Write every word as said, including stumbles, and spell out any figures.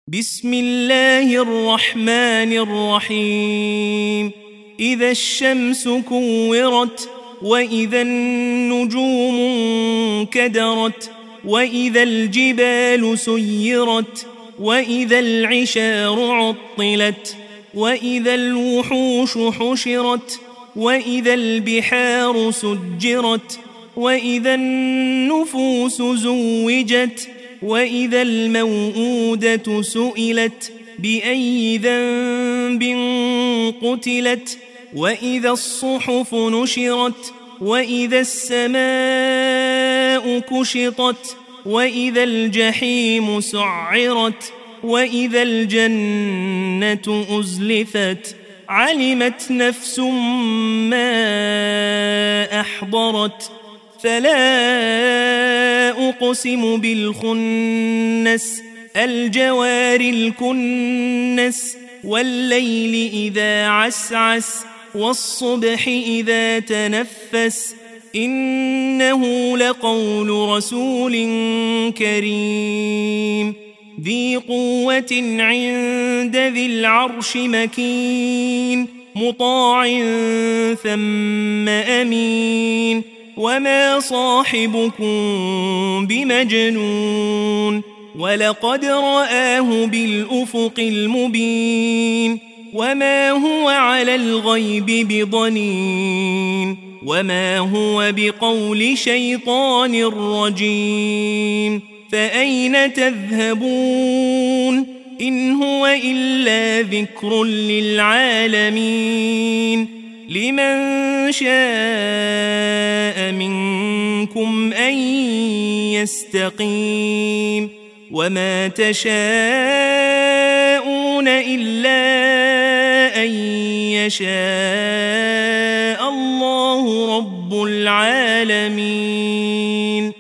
بسم الله الرحمن الرحيم إذا الشمس كورت وإذا النجوم انكدرت وإذا الجبال سيرت وإذا العشار عطلت وإذا الوحوش حشرت وإذا البحار سجرت وإذا النفوس زوجت وإذا الموءودة سئلت بأي ذنب قتلت وإذا الصحف نشرت وإذا السماء كشطت وإذا الجحيم سعرت وإذا الجنة أزلفت علمت نفس ما أحضرت فلا أقسم بالخنس الجوار الكنس والليل إذا عسعس والصبح إذا تنفس إنه لقول رسول كريم ذي قوة عند ذي العرش مكين مطاع ثم أمين وما صاحبكم بمجنون ولقد رآه بالأفق المبين وما هو على الغيب بضنين وما هو بقول شيطان رجيم فأين تذهبون إن هو إلا ذكر للعالمين لمن شاء منكم أن يستقيم وما تشاءون إلا أن يشاء الله رب العالمين.